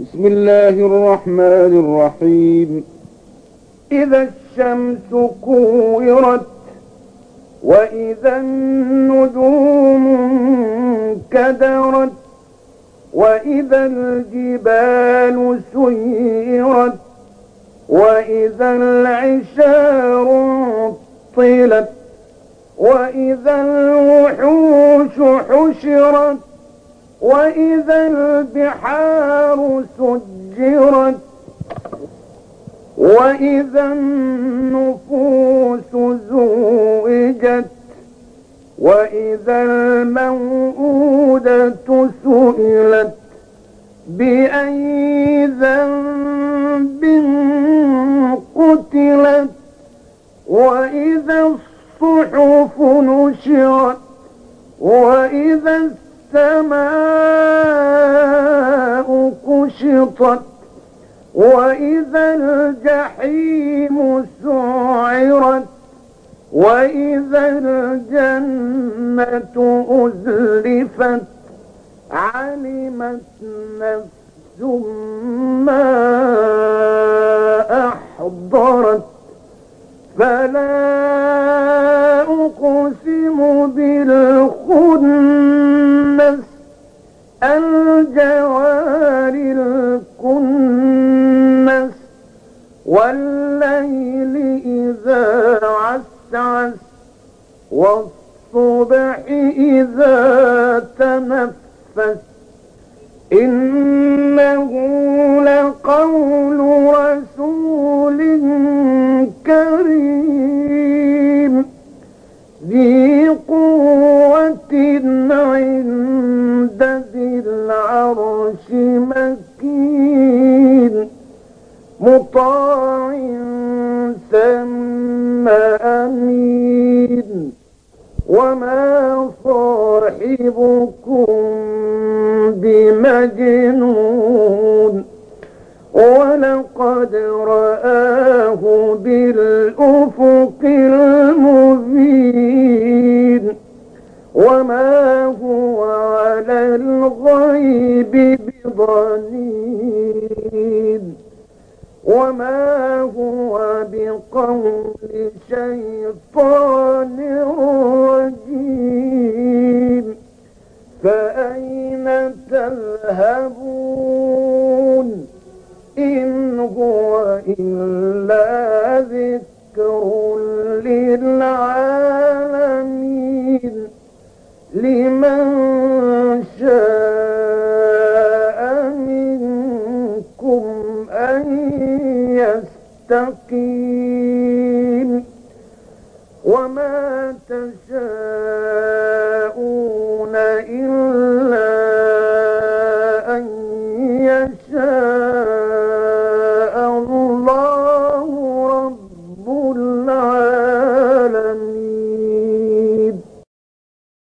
بسم الله الرحمن الرحيم. إذا الشمس كورت وإذا النجوم انكدرت وإذا الجبال سيرت وإذا العشار عطلت وإذا الوحوش حشرت وإذا البحار سجرت وإذا النفوس زوجت وإذا الموءودة سئلت بأي ذنب قتلت وإذا الصحف نشرت وإذا السماء كشطت وإذا الجحيم سعرت وإذا الجنة أزلفت علمت نفس ما أحضرت فلا أقسم بالخنس الجوار الكنس والليل إذا عسعس والصبح إذا تنفس إنه لقول رسول كريم ذي قوة عند ذي العرش مكين مطاع ثم أمين وما صاحبكم بمجنون ولقد رآه بالأفق المبين وما هو على الغيب بضنين وما هو بقول شيطان رجيم فأين تذهبون إن هو إلا ذكر للعالمين لمن شاء منكم أن يستقيم وما تشاءون